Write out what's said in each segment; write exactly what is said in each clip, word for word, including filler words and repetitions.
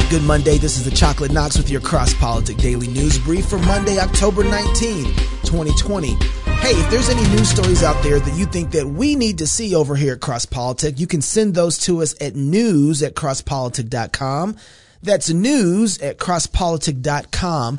Good Monday. This is the Chocolate Knox with your Cross Politic Daily News Brief for Monday, October nineteenth, twenty twenty. Hey, if there's any news stories out there that you think that we need to see over here at Cross Politic, you can send those to us at news at cross politic dot com. That's news at cross politic dot com.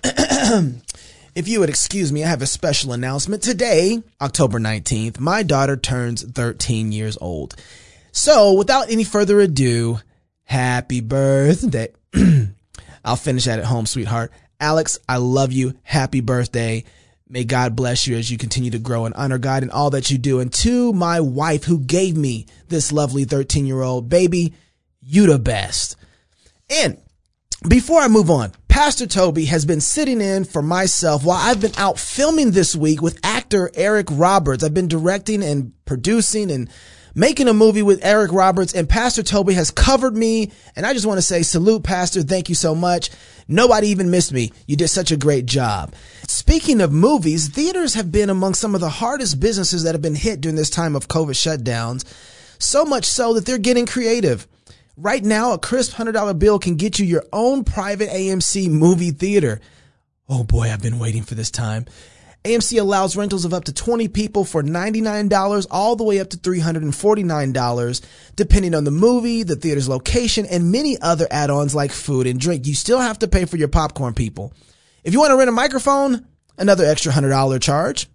If you would excuse me, I have a special announcement. Today, October nineteenth, my daughter turns thirteen years old. So, without any further ado, happy birthday. I'll finish that at home, sweetheart. Alex, I love you. Happy birthday. May God bless you as you continue to grow and honor God in all that you do. And to my wife who gave me this lovely thirteen-year-old baby, you the best. And before I move on, Pastor Toby has been sitting in for myself while I've been out filming this week with actor Eric Roberts. I've been directing and producing and making a movie with Eric Roberts, and Pastor Toby has covered me. And I just want to say salute, Pastor. Thank you so much. Nobody even missed me. You did such a great job. Speaking of movies, theaters have been among some of the hardest businesses that have been hit during this time of COVID shutdowns. So much so that they're getting creative. Right now, a crisp one hundred dollar bill can get you your own private A M C movie theater. Oh boy, I've been waiting for this time. A M C allows rentals of up to twenty people for ninety-nine dollars all the way up to three hundred forty-nine dollars, depending on the movie, the theater's location, and many other add-ons like food and drink. You still have to pay for your popcorn, people. If you want to rent a microphone, another extra one hundred dollar charge.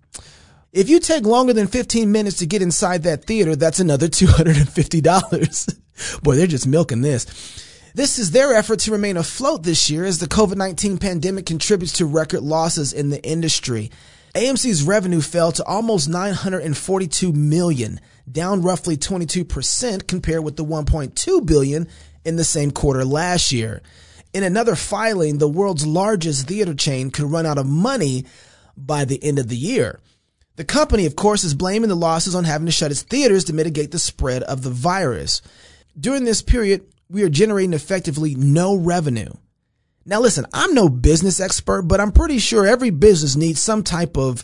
If you take longer than fifteen minutes to get inside that theater, that's another two hundred fifty dollars. Boy, they're just milking this. This is their effort to remain afloat this year as the COVID nineteen pandemic contributes to record losses in the industry. A M C's revenue fell to almost nine hundred forty-two million dollars, down roughly twenty-two percent compared with the one point two billion dollars in the same quarter last year. In another filing, the world's largest theater chain could run out of money by the end of the year. The company, of course, is blaming the losses on having to shut its theaters to mitigate the spread of the virus. During this period, we are generating effectively no revenue. Now, listen, I'm no business expert, but I'm pretty sure every business needs some type of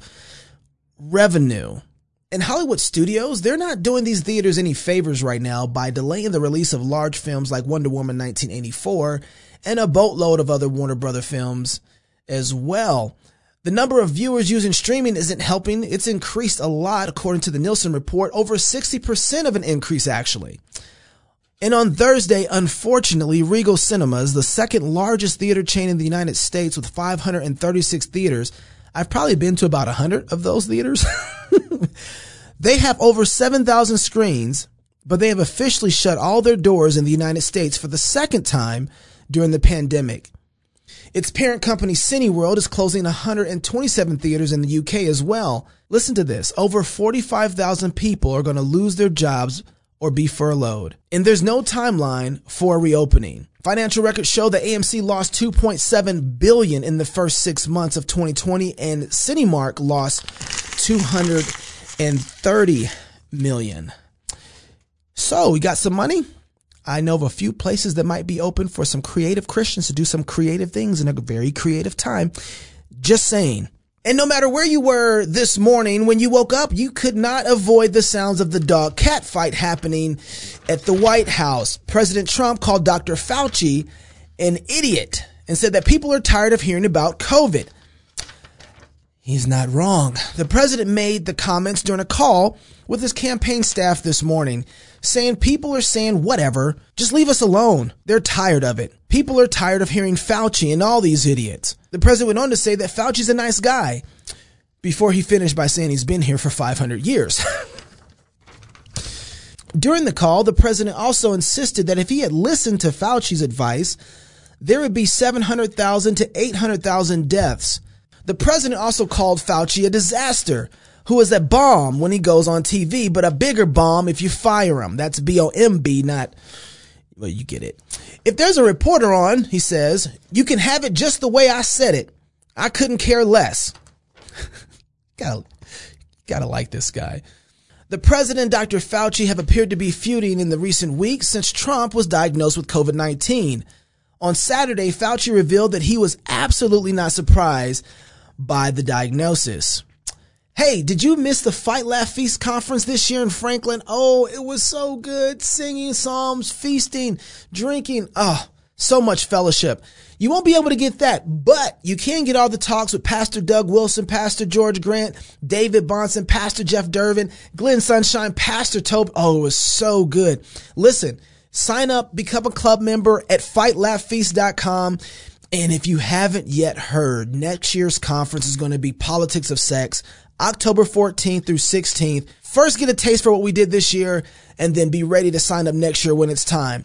revenue. And Hollywood studios, they're not doing these theaters any favors right now by delaying the release of large films like Wonder Woman nineteen eighty-four and a boatload of other Warner Brothers films as well. The number of viewers using streaming isn't helping. It's increased a lot, according to the Nielsen report, over sixty percent of an increase, actually. And on Thursday, unfortunately, Regal Cinemas, the second largest theater chain in the United States with five hundred thirty-six theaters, I've probably been to about one hundred of those theaters. They have over seven thousand screens, but they have officially shut all their doors in the United States for the second time during the pandemic. Its parent company, Cineworld, is closing one hundred twenty-seven theaters in the U K as well. Listen to this. Over forty-five thousand people are going to lose their jobs or be furloughed. And there's no timeline for reopening. Financial records show that A M C lost two point seven billion dollars in the first six months of twenty twenty, and Cinemark lost two hundred thirty million dollars. So we got some money. I know of a few places that might be open for some creative Christians to do some creative things in a very creative time. Just saying. And no matter where you were this morning, when you woke up, you could not avoid the sounds of the dog cat fight happening at the White House. President Trump called Doctor Fauci an idiot and said that people are tired of hearing about COVID. He's not wrong. The president made the comments during a call with his campaign staff this morning, saying people are saying whatever, just leave us alone. They're tired of it. People are tired of hearing Fauci and all these idiots. The president went on to say that Fauci's a nice guy before he finished by saying he's been here for five hundred years. During the call, the president also insisted that if he had listened to Fauci's advice, there would be seven hundred thousand to eight hundred thousand deaths. The president also called Fauci a disaster, who is a bomb when he goes on T V, but a bigger bomb if you fire him. That's B O M B, not, well, you get it. If there's a reporter on, he says, you can have it just the way I said it. I couldn't care less. gotta, gotta like this guy. The president and Doctor Fauci have appeared to be feuding in the recent weeks since Trump was diagnosed with COVID nineteen. On Saturday, Fauci revealed that he was absolutely not surprised by the diagnosis. Hey, did you miss the Fight, Laugh, Feast conference this year in Franklin? Oh, it was so good. Singing psalms, feasting, drinking. Oh, So much fellowship. You won't be able to get that, but you can get all the talks with Pastor Doug Wilson, Pastor George Grant, David Bonson, Pastor Jeff Durbin, Glenn Sunshine, Pastor Tobe. Oh, it was so good. Listen, sign up, become a club member at fight laugh feast dot com. And if you haven't yet heard, next year's conference is going to be Politics of Sex, October fourteenth through sixteenth. First, get a taste for what we did this year, and then be ready to sign up next year when it's time.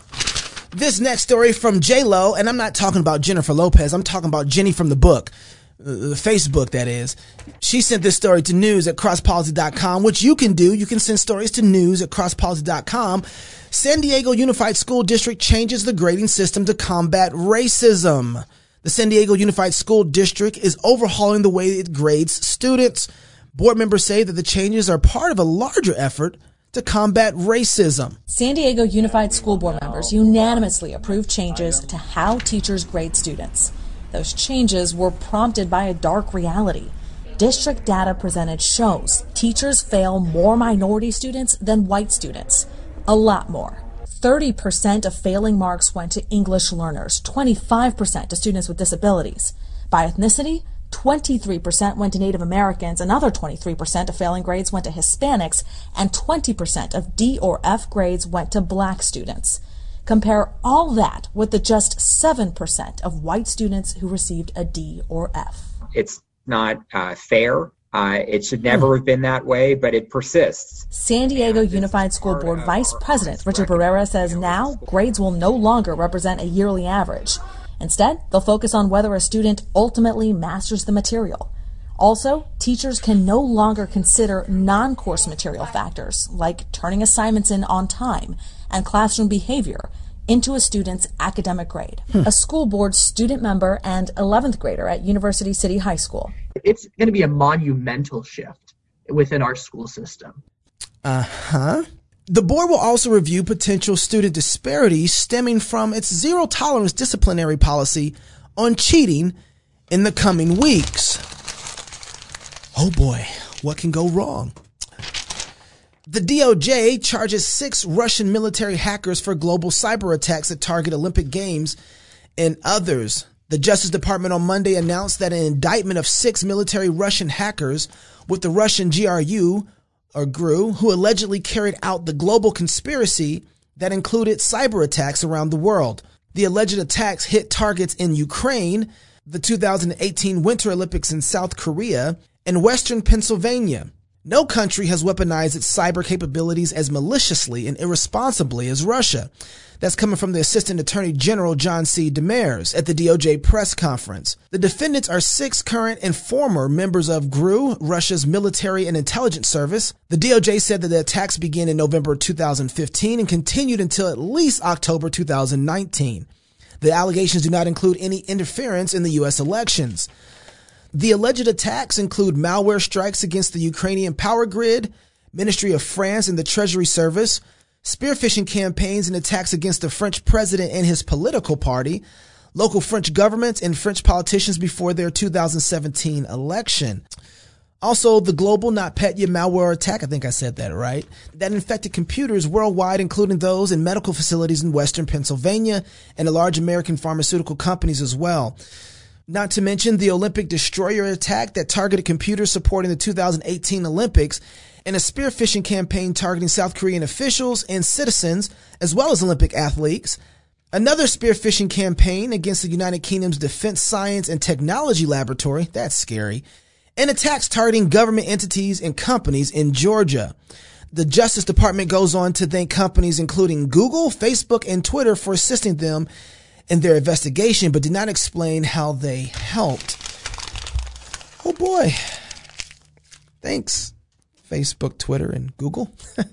This next story from J-Lo, and I'm not talking about Jennifer Lopez. I'm talking about Jenny from the book, the Facebook, that is. She sent this story to news at cross policy dot com, which you can do. You can send stories to news at cross policy dot com. San Diego Unified School District changes the grading system to combat racism. The San Diego Unified School District is overhauling the way it grades students. Board members say that the changes are part of a larger effort to combat racism. San Diego Unified School Board members unanimously approved changes to how teachers grade students. Those changes were prompted by a dark reality. District data presented shows teachers fail more minority students than white students. A lot more. thirty percent of failing marks went to English learners, twenty-five percent to students with disabilities. By ethnicity, twenty-three percent went to Native Americans, another twenty-three percent of failing grades went to Hispanics, and twenty percent of D or F grades went to black students. Compare all that with the just seven percent of white students who received a D or F. It's not uh, fair. Uh, it should never have been that way, but it persists. San Diego Unified School Board Vice President Richard Barrera says now grades will no longer represent a yearly average. Instead, they'll focus on whether a student ultimately masters the material. Also, teachers can no longer consider non-course material factors like turning assignments in on time and classroom behavior into a student's academic grade. Hmm. A school board student member and eleventh grader at University City High School. It's going to be a monumental shift within our school system. Uh-huh. The board will also review potential student disparities stemming from its zero tolerance disciplinary policy on cheating in the coming weeks. Oh boy, what can go wrong? The D O J charges six Russian military hackers for global cyber attacks that target Olympic Games and others. The Justice Department on Monday announced that an indictment of six military Russian hackers with the Russian G R U or G R U, who allegedly carried out the global conspiracy that included cyber attacks around the world. The alleged attacks hit targets in Ukraine, the two thousand eighteen Winter Olympics in South Korea, and Western Pennsylvania. No country has weaponized its cyber capabilities as maliciously and irresponsibly as Russia. That's coming from the Assistant Attorney General John C. Demers at the D O J press conference. The defendants are six current and former members of G R U, Russia's military and intelligence service. The D O J said that the attacks began in November two thousand fifteen and continued until at least October two thousand nineteen. The allegations do not include any interference in the U S elections. The alleged attacks include malware strikes against the Ukrainian power grid, Ministry of France and the Treasury Service, spear phishing campaigns and attacks against the French president and his political party, local French governments and French politicians before their two thousand seventeen election. Also, the global NotPetya malware attack, I think I said that right, that infected computers worldwide, including those in medical facilities in Western Pennsylvania and a large American pharmaceutical companies as well. Not to mention the Olympic destroyer attack that targeted computers supporting the two thousand eighteen Olympics and a spear phishing campaign targeting South Korean officials and citizens, as well as Olympic athletes. Another spear phishing campaign against the United Kingdom's Defense Science and Technology Laboratory. That's scary. And attacks targeting government entities and companies in Georgia. The Justice Department goes on to thank companies including Google, Facebook, and Twitter for assisting them in their investigation, but did not explain how they helped. Oh boy. Thanks, Facebook, Twitter, and Google.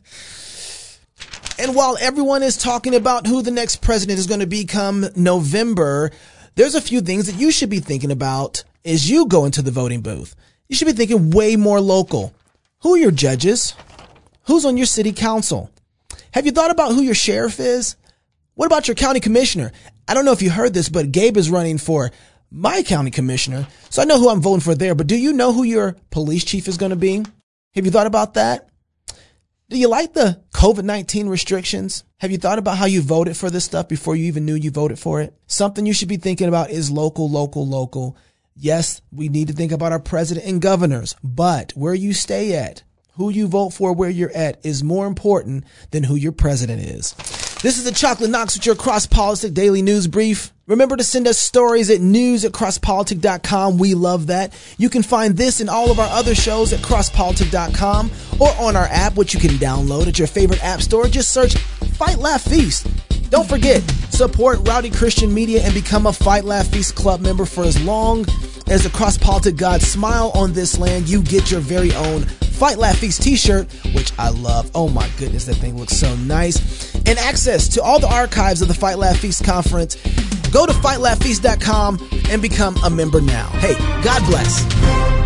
And while everyone is talking about who the next president is going to be come November, there's a few things that you should be thinking about as you go into the voting booth. You should be thinking way more local. Who are your judges? Who's on your city council? Have you thought about who your sheriff is? What about your county commissioner? I don't know if you heard this, but Gabe is running for my county commissioner, so I know who I'm voting for there. But do you know who your police chief is going to be? Have you thought about that? Do you like the COVID nineteen restrictions? Have you thought about how you voted for this stuff before you even knew you voted for it? Something you should be thinking about is local, local, local. Yes, we need to think about our president and governors, but where you stay at, who you vote for, where you're at is more important than who your president is. This is the Chocolate Knox with your Cross Politic Daily News Brief. Remember to send us stories at news at cross politic dot com. We love that. You can find this and all of our other shows at cross politic dot com or on our app, which you can download at your favorite app store. Just search Fight, Laugh, Feast. Don't forget, support Rowdy Christian Media and become a Fight, Laugh, Feast Club member. For as long as the Cross Politic gods smile on this land, you get your very own Fight, Laugh, Feast t-shirt, which I love. Oh my goodness, that thing looks so nice. And access to all the archives of the Fight, Laugh, Feast conference. Go to fight laugh feast dot com and become a member now. Hey, God bless.